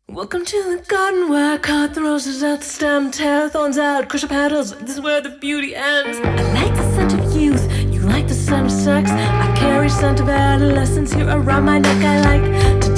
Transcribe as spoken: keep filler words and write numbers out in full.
Welcome to the garden where I cut the roses at the stem, tear thorns out, crush the petals. This is where the beauty ends. I like the scent of youth, you like the scent of sex. I carry scent of adolescence here around my neck. I like to